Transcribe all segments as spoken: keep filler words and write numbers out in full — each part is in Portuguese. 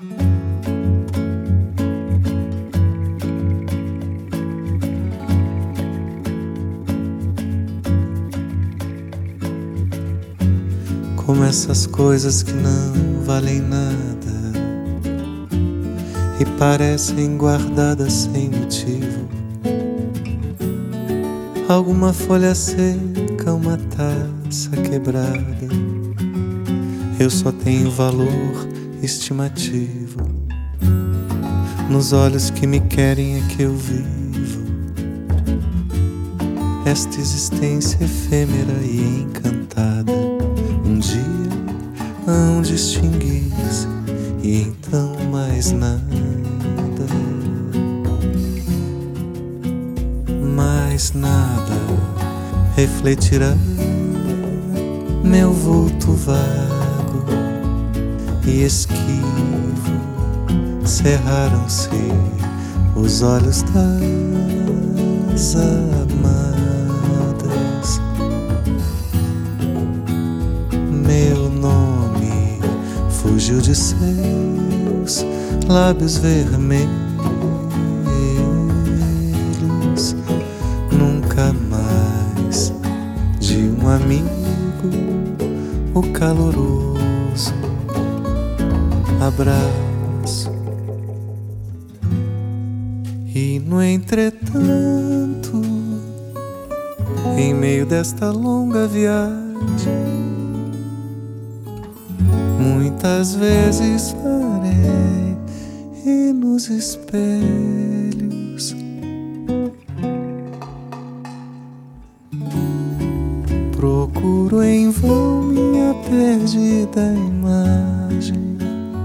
Como essas coisas que não valem nada e parecem guardadas sem motivo. Alguma folha seca, uma taça quebrada. Eu só tenho valor estimativo. Nos olhos que me querem é que eu vivo esta existência efêmera e encantada. Um dia hão de extinguir-se e então mais nada, mais nada refletirá meu vulto vago e esquivo. Cerraram-se os olhos das amadas. Meu nome fugiu de seus lábios vermelhos. Nunca mais de um amigo o caloroso abraço. E no entretanto, em meio desta longa viagem, muitas vezes parei e nos espelhos procuro em vão minha perdida imagem.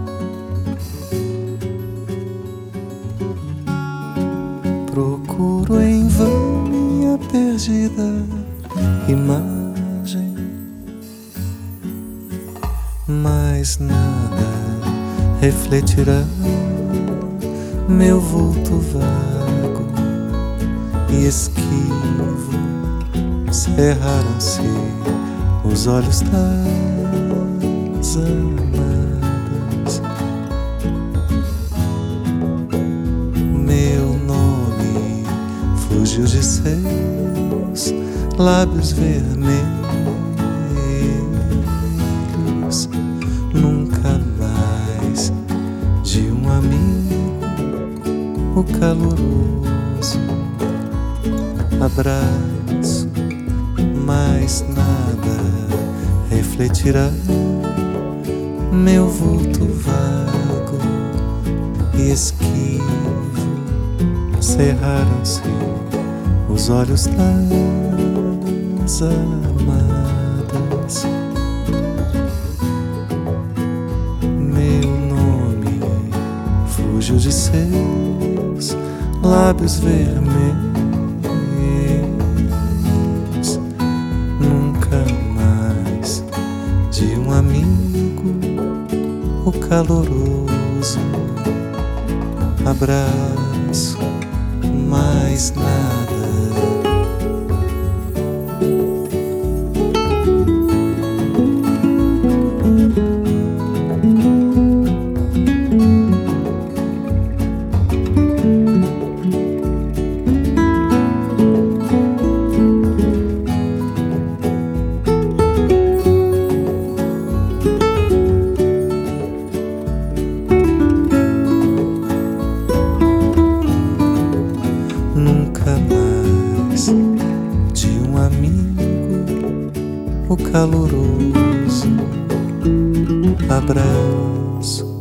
Procuro em vão minha perdida imagem. Mas nada refletirá meu vulto vago e esquivo. Cerraram-se os olhos das amadas. Meu nome fugiu de seus lábios vermelhos. Nunca mais de um amigo o caloroso abraço. Mas nada refletirá meu vulto vago e esquivo. Cerraram-se os olhos das amadas. Meu nome fugiu de seus lábios vermelhos. Amigo, o caloroso abraço. Mais nada. Nunca mais de um amigo o caloroso abraço.